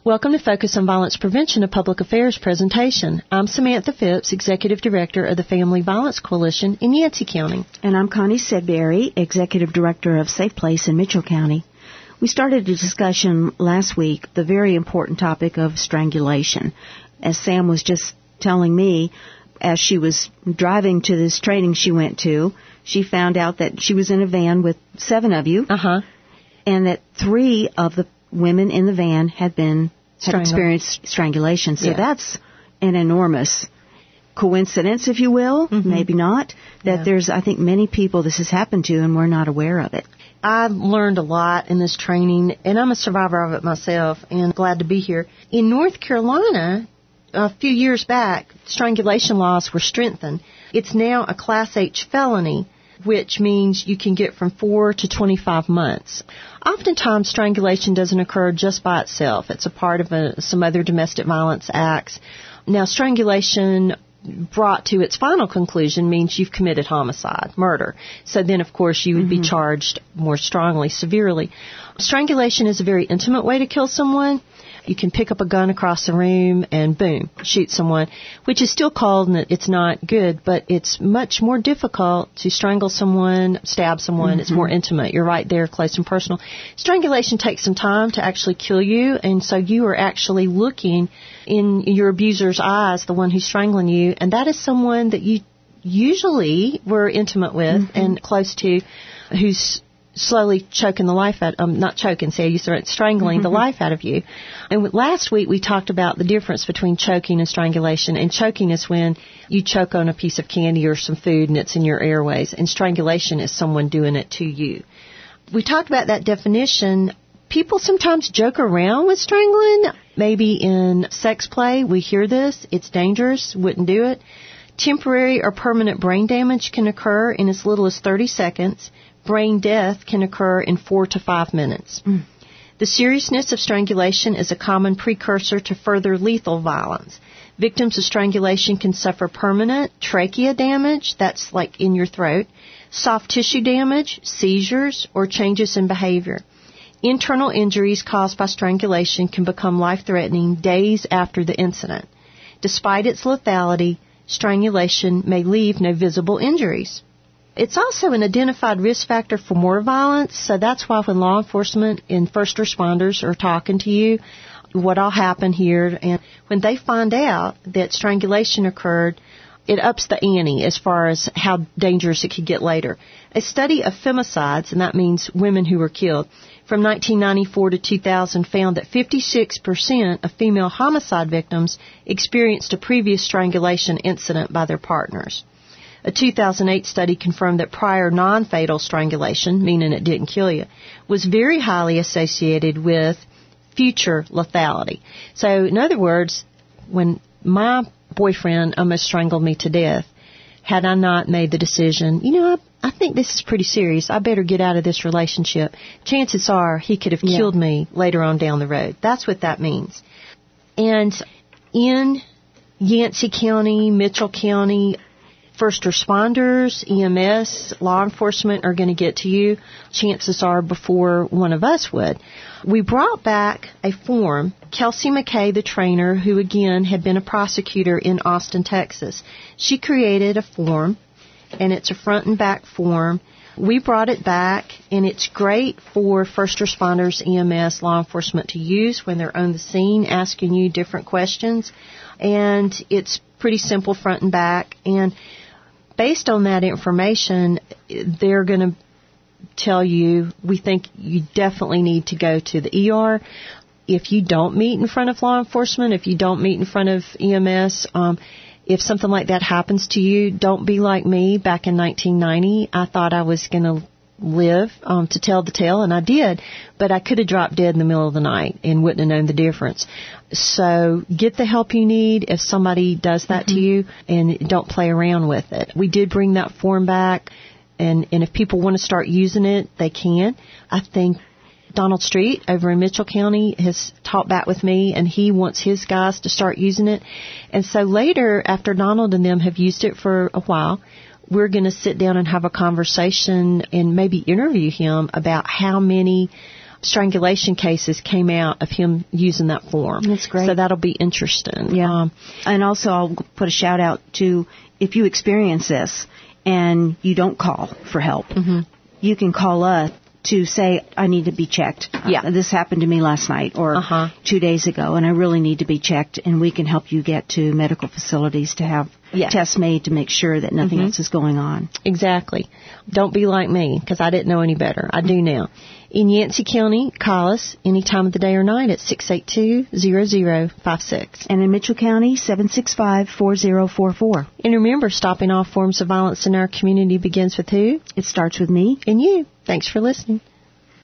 Welcome to Focus on Violence Prevention, a public affairs presentation. I'm Samantha Phipps, Executive Director of the Family Violence Coalition in Yancey County. And I'm Connie Sedberry, Executive Director of Safe Place in Mitchell County. We started a discussion last week, the very important topic of strangulation. As Sam was just telling me, as she was driving to this training she went to, she found out that she was in a van with 7 of you, and that 3 of the women in the van had experienced strangulation. So that's an enormous coincidence, if you will, maybe not, that there's, I think, many people this has happened to and we're not aware of it. I've learned a lot in this training, and I'm a survivor of it myself, and glad to be here. In North Carolina, a few years back, strangulation laws were strengthened. It's now a Class H felony, which means you can get from 4 to 25 months. Oftentimes, strangulation doesn't occur just by itself. It's a part of some other domestic violence acts. Now, strangulation brought to its final conclusion means you've committed homicide, murder. So then, of course, you would be charged more strongly, severely. Strangulation is a very intimate way to kill someone. You can pick up a gun across the room and, boom, shoot someone, which is still called, and it's not good, but it's much more difficult to strangle someone, stab someone. It's more intimate. You're right there, close and personal. Strangulation takes some time to actually kill you, and so you are actually looking in your abuser's eyes, the one who's strangling you, and that is someone that you usually were intimate with and close to, who's slowly choking the life out, not choking, say you start strangling the life out of you. And last week we talked about the difference between choking and strangulation. And choking is when you choke on a piece of candy or some food and it's in your airways. And strangulation is someone doing it to you. We talked about that definition. People sometimes joke around with strangling. Maybe in sex play, we hear this. It's dangerous. Wouldn't do it. Temporary or permanent brain damage can occur in as little as 30 seconds. Brain death can occur in 4 to 5 minutes. The seriousness of strangulation is a common precursor to further lethal violence. Victims of strangulation can suffer permanent trachea damage, that's like in your throat, soft tissue damage, seizures, or changes in behavior. Internal injuries caused by strangulation can become life-threatening days after the incident. Despite its lethality, strangulation may leave no visible injuries. It's also an identified risk factor for more violence, so that's why when law enforcement and first responders are talking to you, what'll happen here, and when they find out that strangulation occurred, it ups the ante as far as how dangerous it could get later. A study of femicides, and that means women who were killed, from 1994 to 2000 found that 56% of female homicide victims experienced a previous strangulation incident by their partners. A 2008 study confirmed that prior non-fatal strangulation, meaning it didn't kill you, was very highly associated with future lethality. So, in other words, when my boyfriend almost strangled me to death, had I not made the decision, I think this is pretty serious, I better get out of this relationship, chances are he could have killed me later on down the road. That's what that means. And in Yancey County, Mitchell County, first responders, EMS, law enforcement are going to get to you, chances are before one of us would. We brought back a form. Kelsey McKay, the trainer, who again had been a prosecutor in Austin, Texas, she created a form, and it's a front and back form. We brought it back, and it's great for first responders, EMS, law enforcement to use when they're on the scene asking you different questions. And it's pretty simple front and back. And based on that information, they're going to tell you, we think you definitely need to go to the ER. If you don't meet in front of law enforcement, if you don't meet in front of EMS, if something like that happens to you, don't be like me back in 1990. I thought I was going to live to tell the tale, and I did, but I could have dropped dead in the middle of the night and wouldn't have known the difference. So get the help you need if somebody does that to you, and don't play around with it. We did bring that form back, and if people want to start using it, they can. I think Donald Street over in Mitchell County has talked back with me, and he wants his guys to start using it. And so later, after Donald and them have used it for a while, we're going to sit down and have a conversation and maybe interview him about how many strangulation cases came out of him using that form. That's great. So that'll be interesting. Yeah. And also I'll put a shout out to, if you experience this and you don't call for help, you can call us to say, I need to be checked. This happened to me last night or 2 days ago, and I really need to be checked, and we can help you get to medical facilities to have tests made to make sure that nothing else is going on. Exactly. Don't be like me, because I didn't know any better. I do now. In Yancey County, call us any time of the day or night at 682-0056. And in Mitchell County, 765-4044. And remember, stopping all forms of violence in our community begins with who? It starts with me and you. Thanks for listening.